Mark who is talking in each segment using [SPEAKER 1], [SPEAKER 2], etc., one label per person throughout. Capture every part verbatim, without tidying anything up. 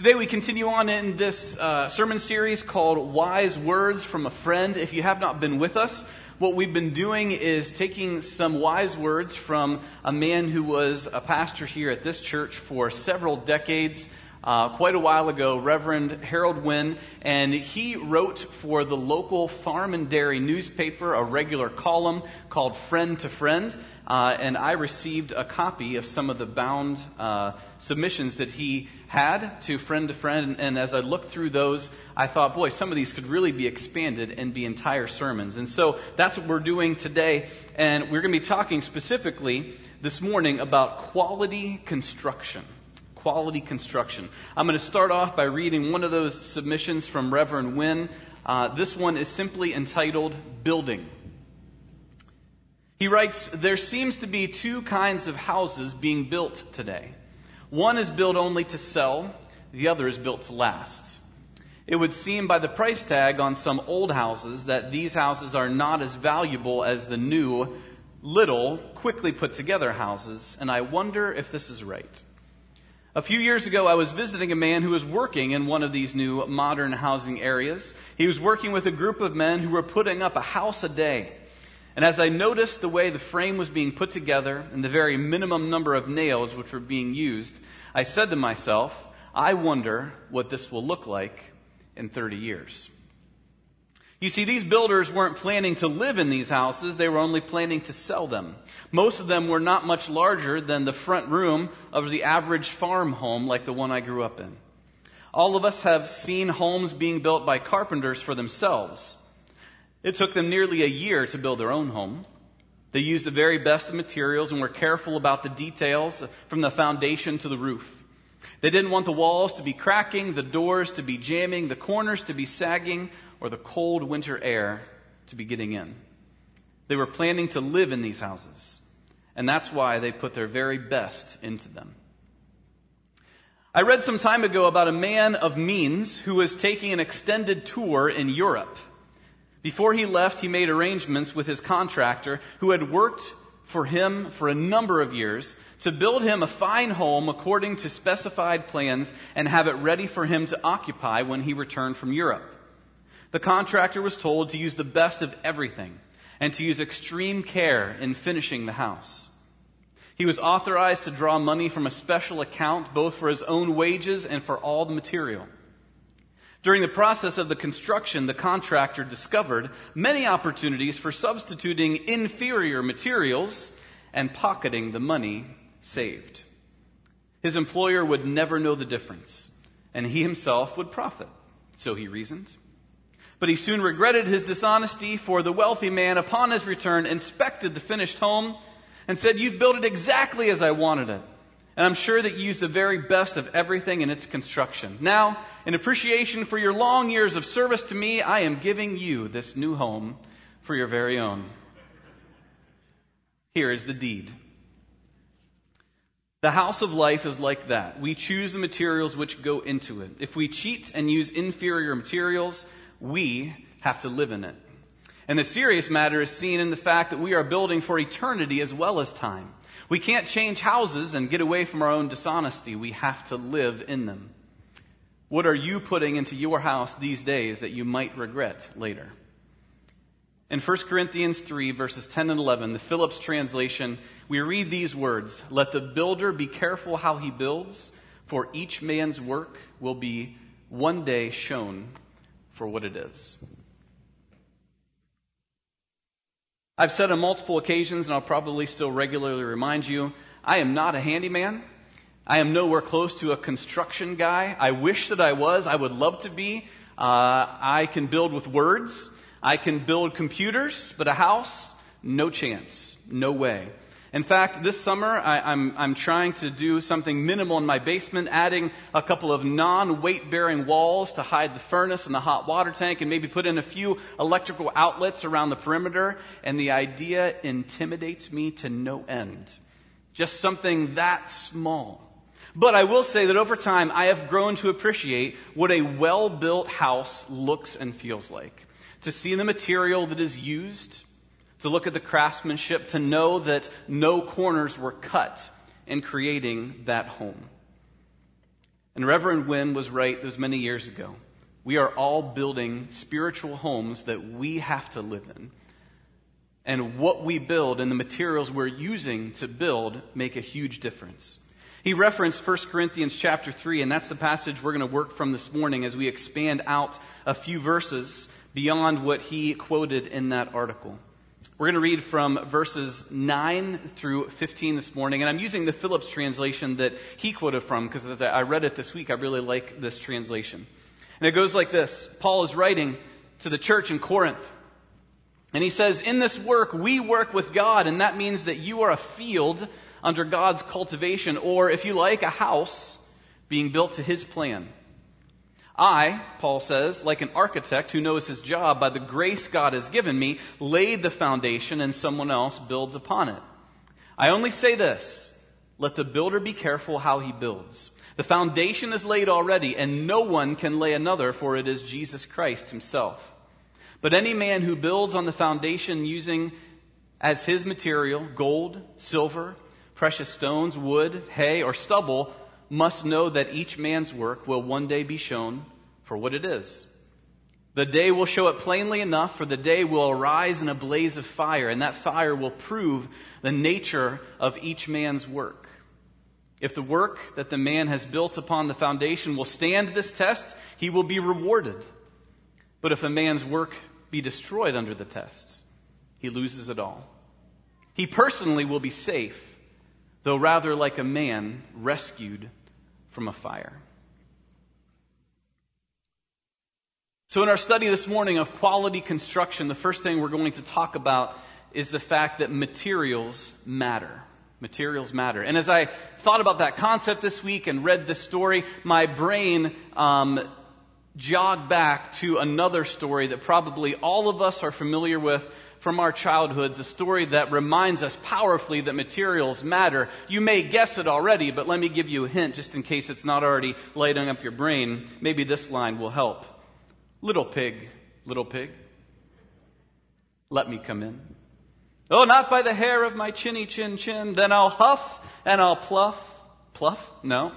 [SPEAKER 1] Today we continue on in this uh, sermon series called Wise Words from a Friend. If you have not been with us, what we've been doing is taking some wise words from a man who was a pastor here at this church for several decades, uh, quite a while ago, Reverend Harold Wynn, and he wrote for the local farm and dairy newspaper a regular column called Friend to Friend. Uh, and I received a copy of some of the bound uh, submissions that he had to Friend to Friend. And, and as I looked through those, I thought, boy, some of these could really be expanded and be entire sermons. And so that's what we're doing today. And we're going to be talking specifically this morning about quality construction. Quality construction. I'm going to start off by reading one of those submissions from Reverend Wynn. Uh, this one is simply entitled Building. He writes, "There seems to be two kinds of houses being built today. One is built only to sell, the other is built to last. It would seem by the price tag on some old houses that these houses are not as valuable as the new, little, quickly put together houses, and I wonder if this is right. A few years ago, I was visiting a man who was working in one of these new modern housing areas. He was working with a group of men who were putting up a house a day. And as I noticed the way the frame was being put together and the very minimum number of nails which were being used, I said to myself, I wonder what this will look like in thirty years. You see, these builders weren't planning to live in these houses. They were only planning to sell them. Most of them were not much larger than the front room of the average farm home like the one I grew up in. All of us have seen homes being built by carpenters for themselves. It took them nearly a year to build their own home. They used the very best of materials and were careful about the details from the foundation to the roof. They didn't want the walls to be cracking, the doors to be jamming, the corners to be sagging, or the cold winter air to be getting in. They were planning to live in these houses, and that's why they put their very best into them. I read some time ago about a man of means who was taking an extended tour in Europe. Before he left, he made arrangements with his contractor, who had worked for him for a number of years, to build him a fine home according to specified plans and have it ready for him to occupy when he returned from Europe. The contractor was told to use the best of everything and to use extreme care in finishing the house. He was authorized to draw money from a special account, both for his own wages and for all the material. During the process of the construction, the contractor discovered many opportunities for substituting inferior materials and pocketing the money saved. His employer would never know the difference, and he himself would profit, so he reasoned. But he soon regretted his dishonesty, for the wealthy man, upon his return, inspected the finished home and said, "You've built it exactly as I wanted it. And I'm sure that you used the very best of everything in its construction. Now, in appreciation for your long years of service to me, I am giving you this new home for your very own." Here is the deed. The house of life is like that. We choose the materials which go into it. If we cheat and use inferior materials, we have to live in it. And the serious matter is seen in the fact that we are building for eternity as well as time. We can't change houses and get away from our own dishonesty. We have to live in them. What are you putting into your house these days that you might regret later? In First Corinthians three, verses ten and eleven, the Phillips translation, we read these words, "Let the builder be careful how he builds, for each man's work will be one day shown for what it is." I've said on multiple occasions, and I'll probably still regularly remind you, I am not a handyman. I am nowhere close to a construction guy. I wish that I was. I would love to be. Uh, I can build with words. I can build computers, but a house, no chance, no way. In fact, this summer, I, I'm, I'm trying to do something minimal in my basement, adding a couple of non-weight-bearing walls to hide the furnace and the hot water tank, and maybe put in a few electrical outlets around the perimeter. And the idea intimidates me to no end. Just something that small. But I will say that over time, I have grown to appreciate what a well-built house looks and feels like. To see the material that is used, to look at the craftsmanship, to know that no corners were cut in creating that home. And Reverend Wynn was right those many years ago. We are all building spiritual homes that we have to live in. And what we build and the materials we're using to build make a huge difference. He referenced First Corinthians chapter three, and that's the passage we're going to work from this morning as we expand out a few verses beyond what he quoted in that article. We're going to read from verses nine through fifteen this morning, and I'm using the Phillips translation that he quoted from because as I read it this week, I really like this translation. And it goes like this. Paul is writing to the church in Corinth, and he says, "In this work, we work with God, and that means that you are a field under God's cultivation, or if you like, a house being built to his plan. I," Paul says, "like an architect who knows his job, by the grace God has given me, laid the foundation and someone else builds upon it. I only say this, let the builder be careful how he builds. The foundation is laid already, and no one can lay another, for it is Jesus Christ himself. But any man who builds on the foundation using as his material gold, silver, precious stones, wood, hay, or stubble, must know that each man's work will one day be shown for what it is. The day will show it plainly enough, for the day will arise in a blaze of fire, and that fire will prove the nature of each man's work. If the work that the man has built upon the foundation will stand this test, he will be rewarded. But if a man's work be destroyed under the test, he loses it all. He personally will be safe, though rather like a man rescued from a fire." So in our study this morning of quality construction, the first thing we're going to talk about is the fact that materials matter. Materials matter. And as I thought about that concept this week and read this story, my brain um, jogged back to another story that probably all of us are familiar with from our childhoods, a story that reminds us powerfully that materials matter. You may guess it already, but let me give you a hint just in case it's not already lighting up your brain. Maybe this line will help. Little pig, little pig, let me come in. Oh, not by the hair of my chinny chin chin, then I'll huff and I'll pluff. Pluff? No.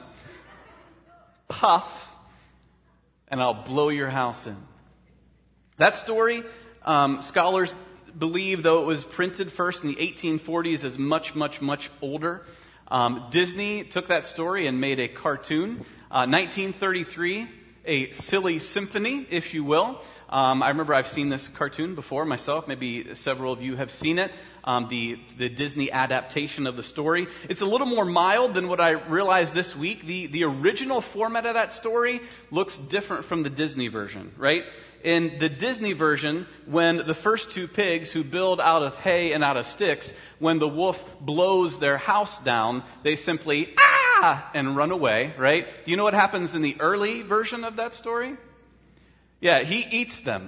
[SPEAKER 1] Puff, and I'll blow your house in. That story, um, scholars believe, though it was printed first in the eighteen forties, is much, much, much older. Um, Disney took that story and made a cartoon. Uh, nineteen thirty-three, a silly symphony, if you will. Um, I remember I've seen this cartoon before myself. Maybe several of you have seen it. Um, the, the Disney adaptation of the story. It's a little more mild than what I realized this week. The, the original format of that story looks different from the Disney version, right? In the Disney version, when the first two pigs who build out of hay and out of sticks, when the wolf blows their house down, they simply, ah, and run away, right? Do you know what happens in the early version of that story? Yeah, he eats them.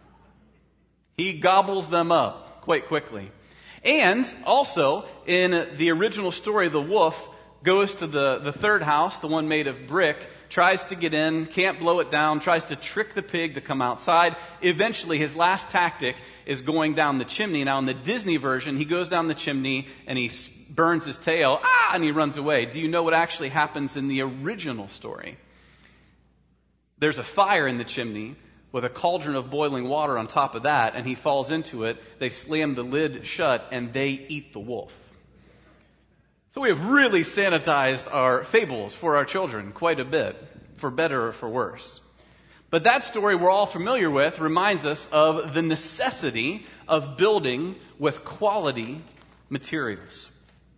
[SPEAKER 1] He gobbles them up quite quickly. And also, in the original story, the wolf goes to the, the third house, the one made of brick, tries to get in, can't blow it down, tries to trick the pig to come outside. Eventually, his last tactic is going down the chimney. Now, in the Disney version, he goes down the chimney and he burns his tail, ah, and he runs away. Do you know what actually happens in the original story? There's a fire in the chimney with a cauldron of boiling water on top of that, and he falls into it. They slam the lid shut, and they eat the wolf. So we have really sanitized our fables for our children quite a bit, for better or for worse. But that story we're all familiar with reminds us of the necessity of building with quality materials.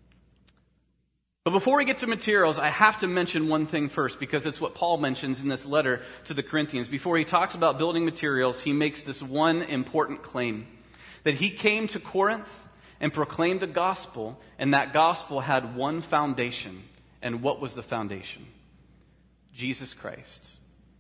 [SPEAKER 1] But before we get to materials, I have to mention one thing first, because it's what Paul mentions in this letter to the Corinthians. Before he talks about building materials, he makes this one important claim, that he came to Corinth and proclaimed a gospel, and that gospel had one foundation. And what was the foundation? Jesus Christ.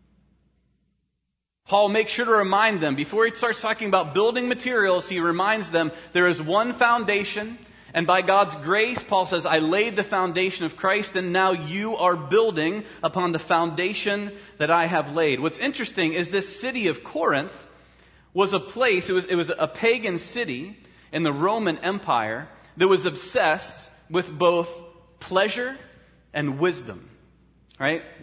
[SPEAKER 1] Paul makes sure to remind them, before he starts talking about building materials, he reminds them there is one foundation. And by God's grace, Paul says, I laid the foundation of Christ, and now you are building upon the foundation that I have laid. What's interesting is this city of Corinth was a place, it was, it was a pagan city in the Roman Empire that was obsessed with both pleasure and wisdom, right?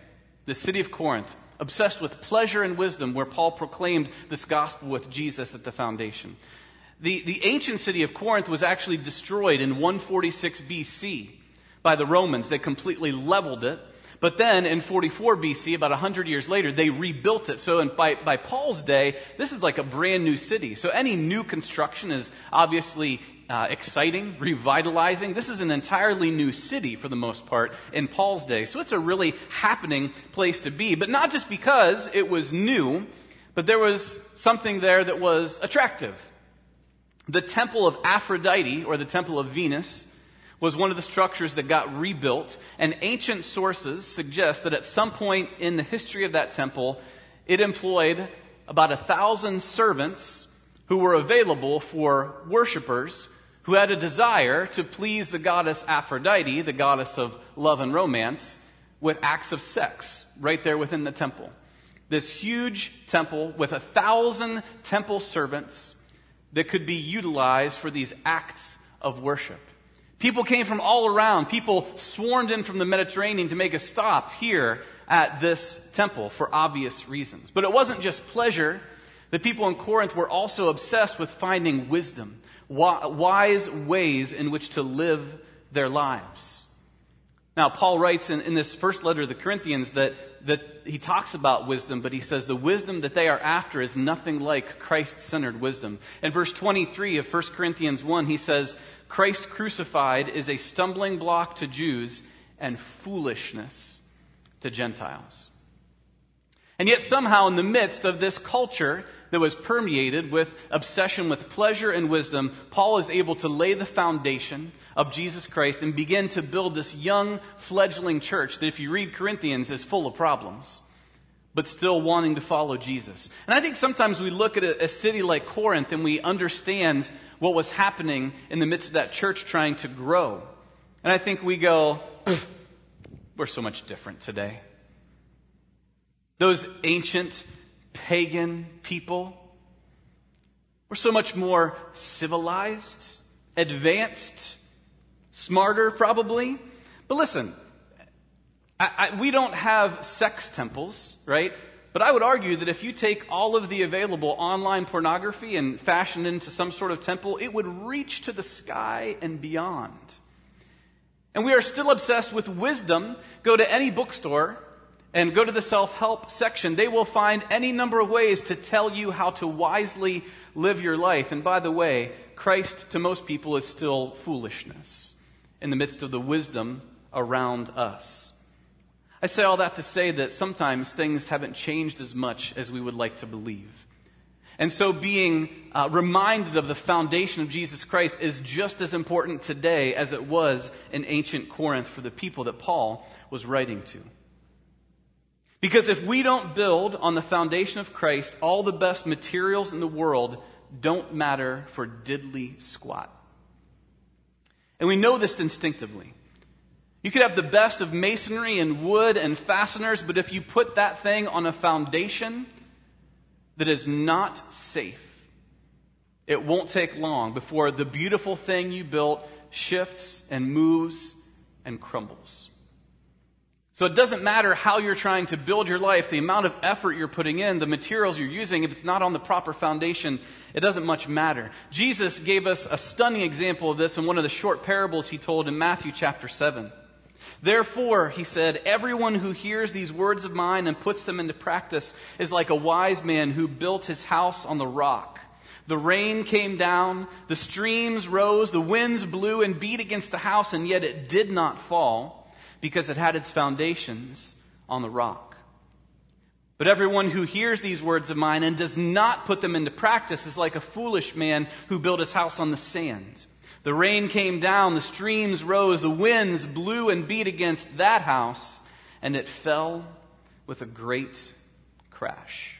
[SPEAKER 1] the city of Corinth, obsessed with pleasure and wisdom, where Paul proclaimed this gospel with Jesus at the foundation. The, the ancient city of Corinth was actually destroyed in one forty-six B C by the Romans. They completely leveled it. But then in forty-four B C, about one hundred years later, they rebuilt it. So in, by, by Paul's day, this is like a brand new city. So any new construction is obviously uh, exciting, revitalizing. This is an entirely new city for the most part in Paul's day. So it's a really happening place to be. But not just because it was new, but there was something there that was attractive. The temple of Aphrodite, or the temple of Venus, was one of the structures that got rebuilt, and ancient sources suggest that at some point in the history of that temple, it employed about a thousand servants who were available for worshipers who had a desire to please the goddess Aphrodite, the goddess of love and romance, with acts of sex right there within the temple. This huge temple with a thousand temple servants that could be utilized for these acts of worship. People came from all around. People swarmed in from the Mediterranean to make a stop here at this temple for obvious reasons. But it wasn't just pleasure. The people in Corinth were also obsessed with finding wisdom, wise ways in which to live their lives. Now, Paul writes in, in this first letter to the Corinthians that, that he talks about wisdom, but he says the wisdom that they are after is nothing like Christ-centered wisdom. In verse twenty-three of First Corinthians one, he says, Christ crucified is a stumbling block to Jews and foolishness to Gentiles. And yet somehow in the midst of this culture that was permeated with obsession with pleasure and wisdom, Paul is able to lay the foundation of Jesus Christ and begin to build this young fledgling church that, if you read Corinthians, is full of problems, but still wanting to follow Jesus. And I think sometimes we look at a, a city like Corinth and we understand what was happening in the midst of that church trying to grow. And I think we go, we're so much different today. Those ancient pagan people were so much more civilized, advanced, smarter probably. But listen, I, I, we don't have sex temples, right? But I would argue that if you take all of the available online pornography and fashion it into some sort of temple, it would reach to the sky and beyond. And we are still obsessed with wisdom. Go to any bookstore and go to the self-help section. They will find any number of ways to tell you how to wisely live your life. And by the way, Christ to most people is still foolishness in the midst of the wisdom around us. I say all that to say that sometimes things haven't changed as much as we would like to believe. And so being uh, reminded of the foundation of Jesus Christ is just as important today as it was in ancient Corinth for the people that Paul was writing to. Because if we don't build on the foundation of Christ, all the best materials in the world don't matter for diddly squat. And we know this instinctively. You could have the best of masonry and wood and fasteners, but if you put that thing on a foundation that is not safe, it won't take long before the beautiful thing you built shifts and moves and crumbles. So it doesn't matter how you're trying to build your life, the amount of effort you're putting in, the materials you're using, if it's not on the proper foundation, it doesn't much matter. Jesus gave us a stunning example of this in one of the short parables he told in Matthew chapter seven. Therefore, he said, everyone who hears these words of mine and puts them into practice is like a wise man who built his house on the rock. The rain came down, the streams rose, the winds blew and beat against the house, and yet it did not fall, because it had its foundations on the rock. But everyone who hears these words of mine and does not put them into practice is like a foolish man who built his house on the sand. The rain came down, the streams rose, the winds blew and beat against that house, and it fell with a great crash.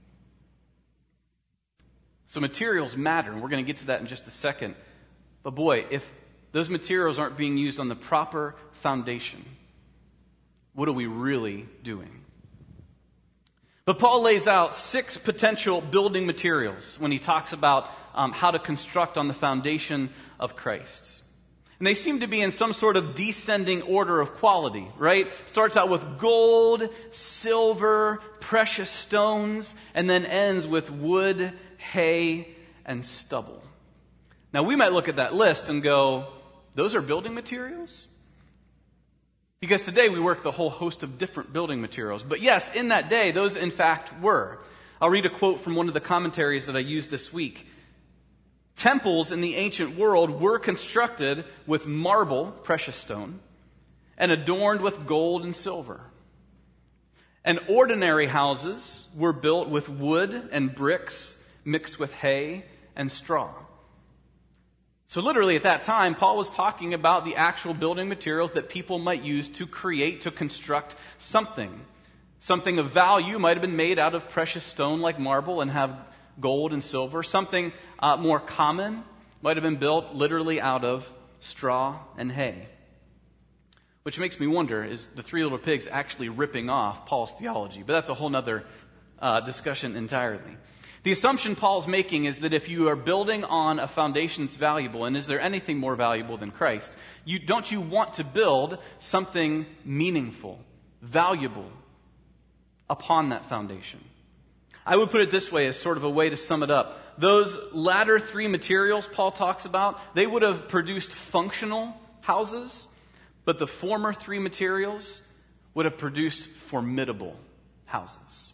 [SPEAKER 1] So materials matter, and we're going to get to that in just a second. But boy, if those materials aren't being used on the proper foundation, what are we really doing? But Paul lays out six potential building materials when he talks about um, how to construct on the foundation of Christ. And they seem to be in some sort of descending order of quality, right? Starts out with gold, silver, precious stones, and then ends with wood, hay, and stubble. Now, we might look at that list and go, those are building materials? Because today we work the whole host of different building materials. But yes, in that day, those in fact were. I'll read a quote from one of the commentaries that I used this week. Temples in the ancient world were constructed with marble, precious stone, and adorned with gold and silver. And ordinary houses were built with wood and bricks mixed with hay and straw. So literally at that time, Paul was talking about the actual building materials that people might use to create, to construct something. Something of value might have been made out of precious stone like marble and have gold and silver. Something uh, more common might have been built literally out of straw and hay. Which makes me wonder, is the Three Little Pigs actually ripping off Paul's theology? But that's a whole other uh, discussion entirely. The assumption Paul's making is that if you are building on a foundation that's valuable, and is there anything more valuable than Christ, you, don't you want to build something meaningful, valuable, upon that foundation? I would put it this way as sort of a way to sum it up. Those latter three materials Paul talks about, they would have produced functional houses, but the former three materials would have produced formidable houses.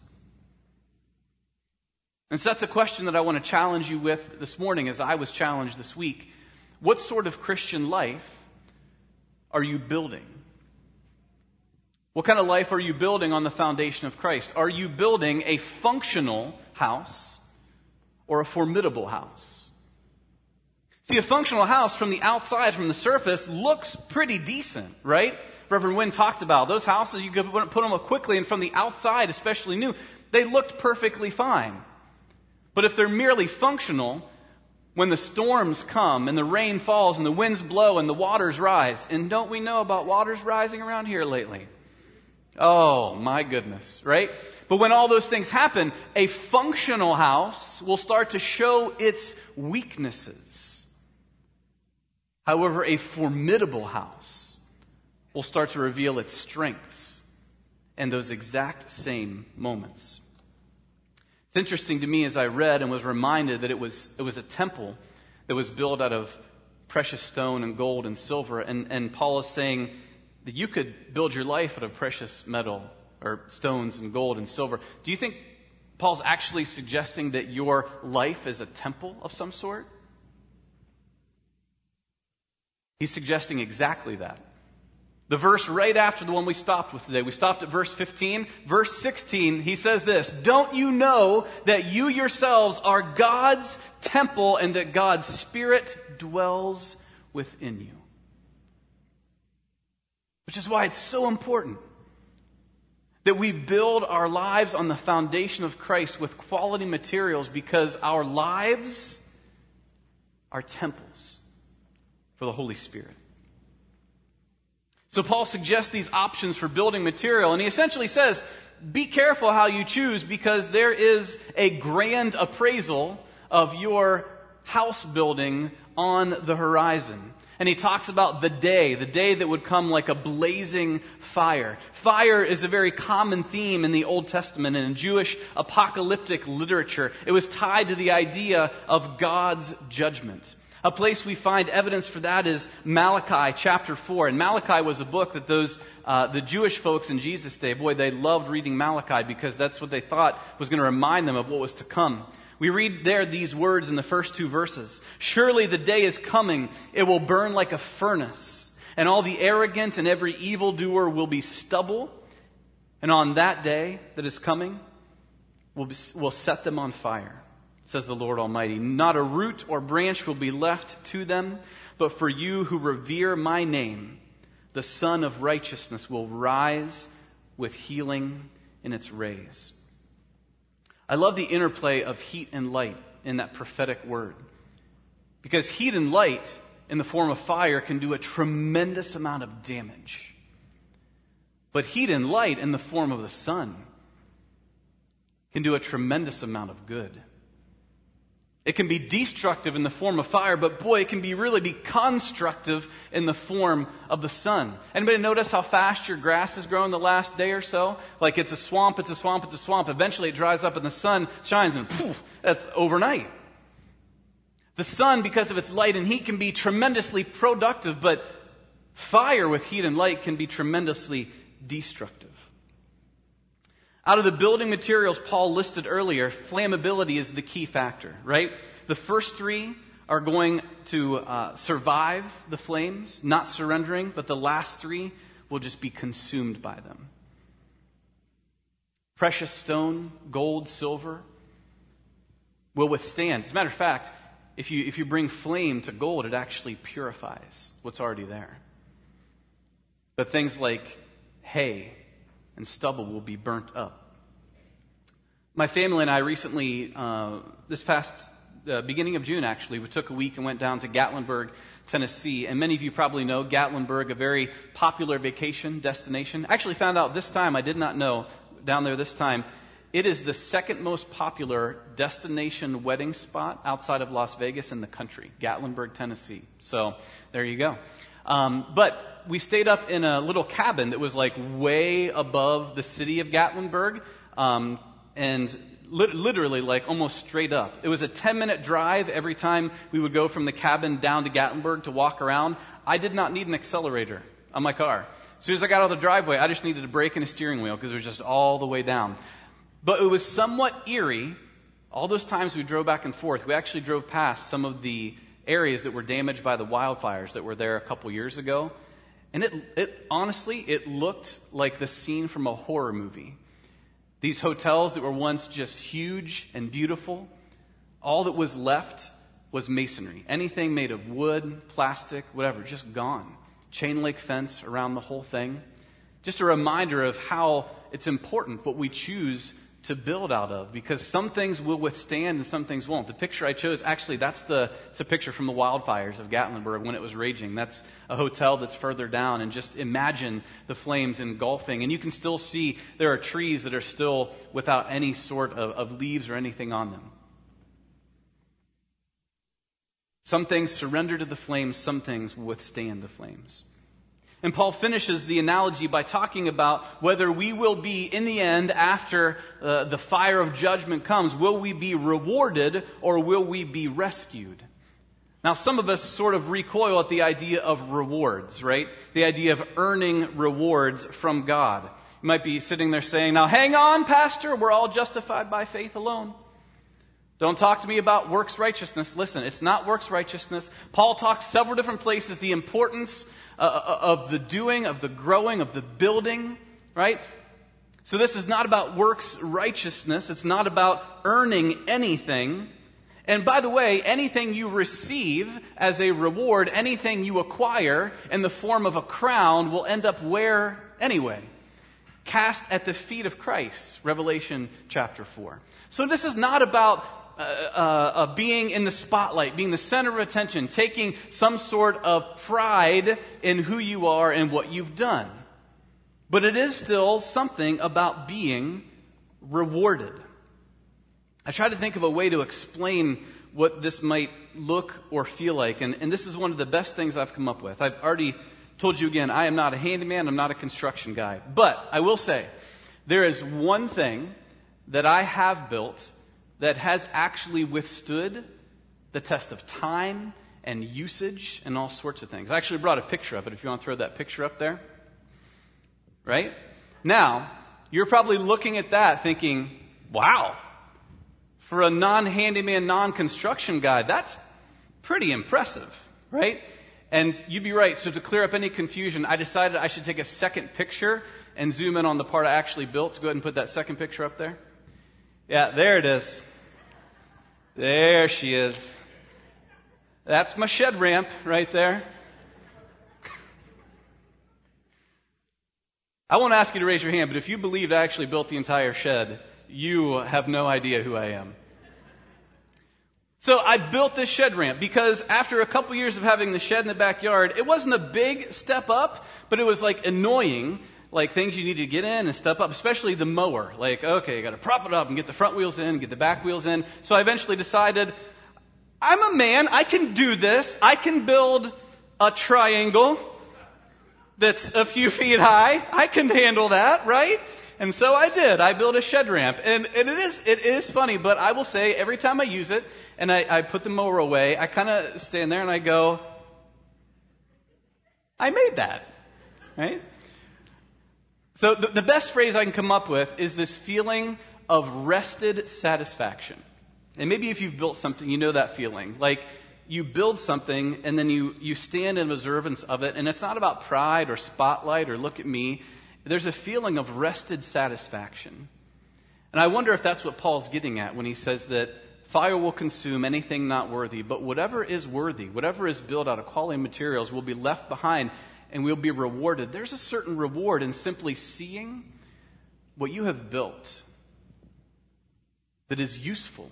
[SPEAKER 1] And so that's a question that I want to challenge you with this morning, as I was challenged this week. What sort of Christian life are you building? What kind of life are you building on the foundation of Christ? Are you building a functional house or a formidable house? See, a functional house from the outside, from the surface, looks pretty decent, right? Reverend Wynn talked about those houses, you could put them up quickly, and from the outside, especially new, they looked perfectly fine. But if they're merely functional, when the storms come and the rain falls and the winds blow and the waters rise, and don't we know about waters rising around here lately? Oh, my goodness, right? But when all those things happen, a functional house will start to show its weaknesses. However, a formidable house will start to reveal its strengths in those exact same moments. It's interesting to me as I read and was reminded that it was it was a temple that was built out of precious stone and gold and silver. And, and Paul is saying that you could build your life out of precious metal or stones and gold and silver. Do you think Paul's actually suggesting that your life is a temple of some sort? He's suggesting exactly that. The verse right after the one we stopped with today, we stopped at verse fifteen. Verse sixteen, he says this, "Don't you know that you yourselves are God's temple and that God's Spirit dwells within you?" Which is why it's so important that we build our lives on the foundation of Christ with quality materials, because our lives are temples for the Holy Spirit. So Paul suggests these options for building material, and he essentially says, be careful how you choose, because there is a grand appraisal of your house building on the horizon. And he talks about the day, the day that would come like a blazing fire. Fire is a very common theme in the Old Testament and in Jewish apocalyptic literature. It was tied to the idea of God's judgment. A place we find evidence for that is Malachi chapter four. And Malachi was a book that those uh, the Jewish folks in Jesus' day, boy, they loved reading Malachi because that's what they thought was going to remind them of what was to come. We read there these words in the first two verses. "Surely the day is coming, it will burn like a furnace, and all the arrogant and every evildoer will be stubble. And on that day that is coming, we'll, be, we'll set them on fire, says the Lord Almighty. Not a root or branch will be left to them, but for you who revere my name, the Sun of Righteousness will rise with healing in its rays." I love the interplay of heat and light in that prophetic word. Because heat and light in the form of fire can do a tremendous amount of damage. But heat and light in the form of the sun can do a tremendous amount of good. It can be destructive in the form of fire, but boy, it can be really be constructive in the form of the sun. Anybody notice how fast your grass has grown the last day or so? Like it's a swamp, it's a swamp, it's a swamp. Eventually it dries up and the sun shines and poof, that's overnight. The sun, because of its light and heat, can be tremendously productive, but fire with heat and light can be tremendously destructive. Out of the building materials Paul listed earlier, flammability is the key factor, right? The first three are going to uh, survive the flames, not surrendering, but the last three will just be consumed by them. Precious stone, gold, silver will withstand. As a matter of fact, if you, if you bring flame to gold, it actually purifies what's already there. But things like hay and stubble will be burnt up. My family and I recently, uh, this past uh, beginning of June actually, we took a week and went down to Gatlinburg, Tennessee. And many of you probably know Gatlinburg, a very popular vacation destination. I actually found out this time, I did not know, down there this time, it is the second most popular destination wedding spot outside of Las Vegas in the country, Gatlinburg, Tennessee. So there you go. Um, but we stayed up in a little cabin that was like way above the city of Gatlinburg, um, and li- literally like almost straight up. It was a ten minute drive every time we would go from the cabin down to Gatlinburg to walk around. I did not need an accelerator on my car. As soon as I got out of the driveway, I just needed a brake and a steering wheel because it was just all the way down. But it was somewhat eerie. All those times we drove back and forth, we actually drove past some of the areas that were damaged by the wildfires that were there a couple years ago. And it, it honestly, it looked like the scene from a horror movie. These hotels that were once just huge and beautiful, all that was left was masonry. Anything made of wood, plastic, whatever, just gone. Chain link fence around the whole thing. Just a reminder of how it's important what we choose to build out of, because some things will withstand and some things won't. The picture I chose, actually, that's the it's a picture from the wildfires of Gatlinburg when it was raging. That's a hotel that's further down, and just imagine the flames engulfing. And you can still see there are trees that are still without any sort of, of leaves or anything on them. Some things surrender to the flames, some things withstand the flames. And Paul finishes the analogy by talking about whether we will be, in the end, after uh, the fire of judgment comes, will we be rewarded or will we be rescued? Now, some of us sort of recoil at the idea of rewards, right? The idea of earning rewards from God. You might be sitting there saying, now hang on, Pastor, we're all justified by faith alone. Don't talk to me about works righteousness. Listen, it's not works righteousness. Paul talks several different places the importance uh, of the doing, of the growing, of the building, right? So this is not about works righteousness. It's not about earning anything. And by the way, anything you receive as a reward, anything you acquire in the form of a crown will end up where anyway? Cast at the feet of Christ, Revelation chapter four. So this is not about uh, uh, uh, being in the spotlight, being the center of attention, taking some sort of pride in who you are and what you've done. But it is still something about being rewarded. I try to think of a way to explain what this might look or feel like, and, and this is one of the best things I've come up with. I've already told you again, I am not a handyman, I'm not a construction guy. But I will say, there is one thing that I have built that has actually withstood the test of time and usage and all sorts of things. I actually brought a picture of it, if you want to throw that picture up there. Right? Now, you're probably looking at that thinking, wow, for a non-handyman, non-construction guy, that's pretty impressive, right? And you'd be right. So to clear up any confusion, I decided I should take a second picture and zoom in on the part I actually built. So go ahead and put that second picture up there. Yeah, there it is. There she is. That's my shed ramp right there. I won't ask you to raise your hand, but if you believed I actually built the entire shed, you have no idea who I am. So I built this shed ramp because after a couple years of having the shed in the backyard, it wasn't a big step up, but it was like annoying, like things you needed to get in and step up, especially the mower. Like, okay, you got to prop it up and get the front wheels in, get the back wheels in. So I eventually decided I'm a man. I can do this. I can build a triangle that's a few feet high. I can handle that, right? And so I did. I built a shed ramp. And, and it is it is funny, but I will say every time I use it and I, I put the mower away, I kind of stand there and I go, I made that, right? So the, the best phrase I can come up with is this feeling of rested satisfaction. And maybe if you've built something, you know that feeling. Like you build something and then you, you stand in observance of it. And it's not about pride or spotlight or look at me. There's a feeling of rested satisfaction. And I wonder if that's what Paul's getting at when he says that fire will consume anything not worthy. But whatever is worthy, whatever is built out of quality materials will be left behind and we'll be rewarded. There's a certain reward in simply seeing what you have built that is useful,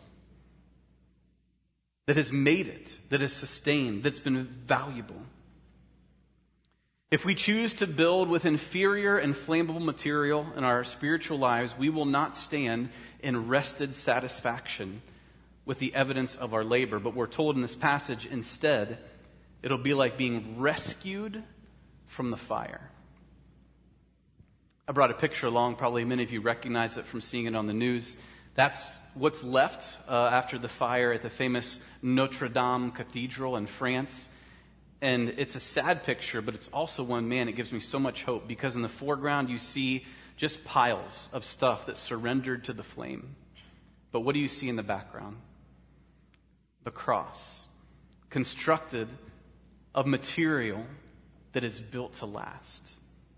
[SPEAKER 1] that has made it, that has sustained, that's been valuable. If we choose to build with inferior and flammable material in our spiritual lives, we will not stand in rested satisfaction with the evidence of our labor. But we're told in this passage, instead, it'll be like being rescued from the fire. I brought a picture along. Probably many of you recognize it from seeing it on the news. That's what's left uh, after the fire at the famous Notre Dame Cathedral in France. And it's a sad picture, but it's also one, man, it gives me so much hope because in the foreground you see just piles of stuff that surrendered to the flame. But what do you see in the background? The cross, constructed of material that is built to last.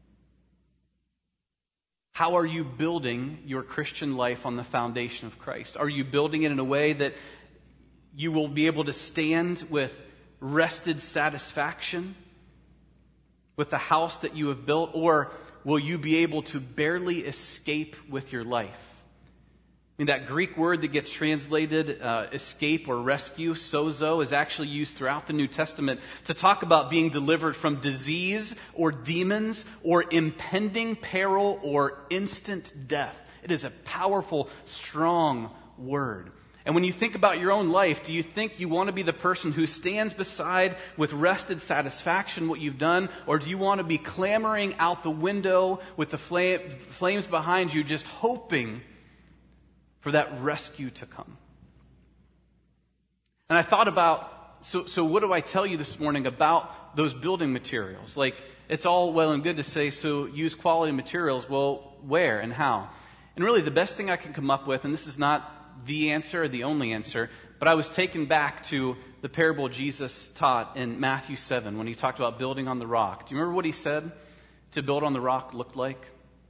[SPEAKER 1] How are you building your Christian life on the foundation of Christ? Are you building it in a way that you will be able to stand with rested satisfaction with the house that you have built, or will you be able to barely escape with your life? I mean, that Greek word that gets translated uh, escape or rescue, sozo, is actually used throughout the New Testament to talk about being delivered from disease or demons or impending peril or instant death. It is a powerful, strong word. And when you think about your own life, do you think you want to be the person who stands beside with rested satisfaction what you've done? Or do you want to be clamoring out the window with the flame, flames behind you, just hoping for that rescue to come? And I thought about, so, so what do I tell you this morning about those building materials? Like, it's all well and good to say, so use quality materials. Well, where and how? And really the best thing I can come up with, and this is not the answer or the only answer, but I was taken back to the parable Jesus taught in Matthew seven when he talked about building on the rock. Do you remember what he said to build on the rock looked like?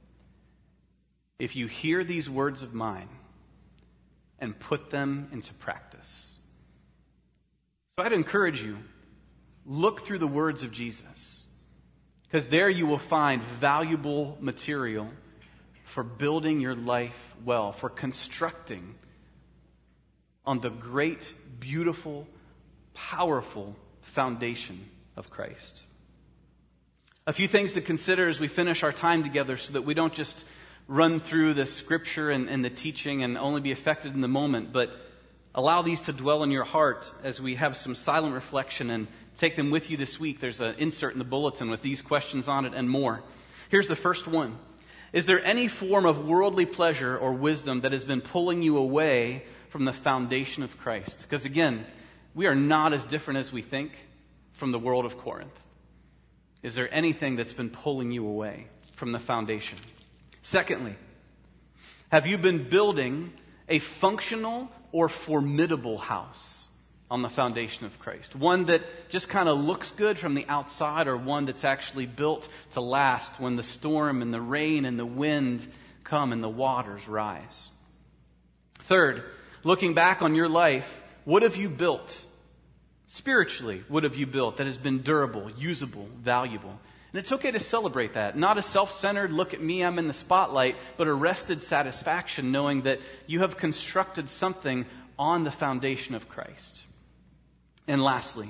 [SPEAKER 1] If you hear these words of mine and put them into practice. So I'd encourage you, look through the words of Jesus, because there you will find valuable material for building your life well, for constructing on the great, beautiful, powerful foundation of Christ. A few things to consider as we finish our time together so that we don't just run through the scripture and, and the teaching and only be affected in the moment, but allow these to dwell in your heart as we have some silent reflection and take them with you this week. There's an insert in the bulletin with these questions on it and more. Here's the first one. Is there any form of worldly pleasure or wisdom that has been pulling you away from the foundation of Christ? Because again, we are not as different as we think from the world of Corinth. Is there anything that's been pulling you away from the foundation? Secondly, have you been building a functional or formidable house on the foundation of Christ? One that just kind of looks good from the outside, or one that's actually built to last when the storm and the rain and the wind come and the waters rise? Third, looking back on your life, what have you built? Spiritually, what have you built that has been durable, usable, valuable? And it's okay to celebrate that. Not a self-centered, look at me, I'm in the spotlight, but a rested satisfaction knowing that you have constructed something on the foundation of Christ. And lastly,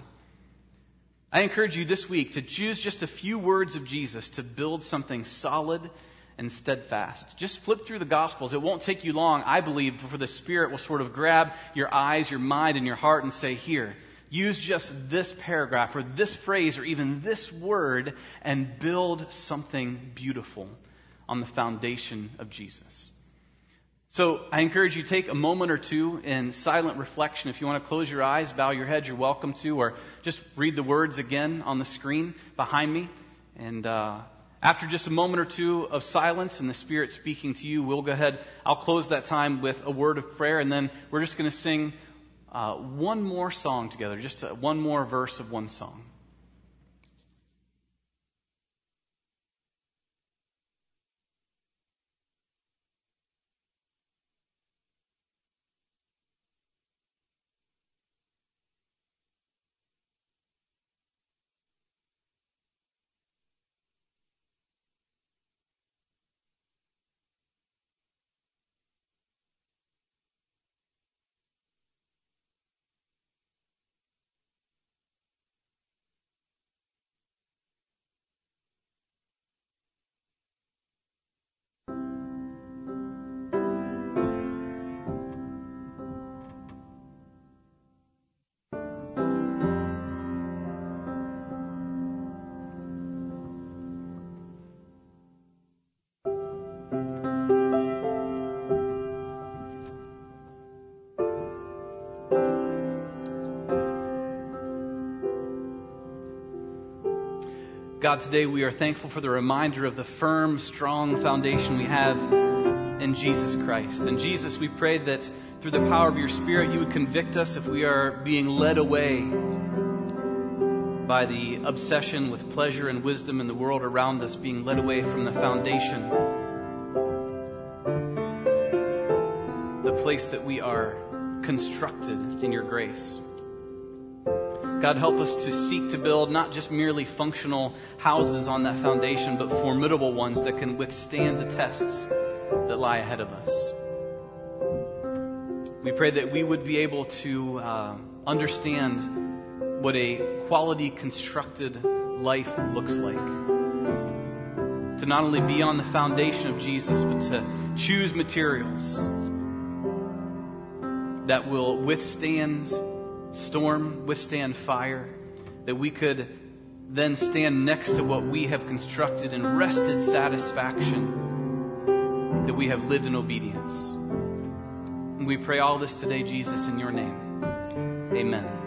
[SPEAKER 1] I encourage you this week to choose just a few words of Jesus to build something solid and steadfast. Just flip through the Gospels. It won't take you long, I believe, before the Spirit will sort of grab your eyes, your mind, and your heart and say, here, use just this paragraph or this phrase or even this word and build something beautiful on the foundation of Jesus. So I encourage you to take a moment or two in silent reflection. If you want to close your eyes, bow your head, you're welcome to, or just read the words again on the screen behind me. And uh, after just a moment or two of silence and the Spirit speaking to you, we'll go ahead. I'll close that time with a word of prayer, and then we're just going to sing uh, one more song together, just uh, one more verse of one song. God, today we are thankful for the reminder of the firm, strong foundation we have in Jesus Christ. And Jesus, we pray that through the power of your Spirit, you would convict us if we are being led away by the obsession with pleasure and wisdom in the world around us, being led away from the foundation, the place that we are constructed in your grace. God, help us to seek to build not just merely functional houses on that foundation, but formidable ones that can withstand the tests that lie ahead of us. We pray that we would be able to uh, understand what a quality constructed life looks like. To not only be on the foundation of Jesus, but to choose materials that will withstand storm, withstand fire, that we could then stand next to what we have constructed in rested satisfaction, that we have lived in obedience. And we pray all this today, Jesus, in your name. Amen.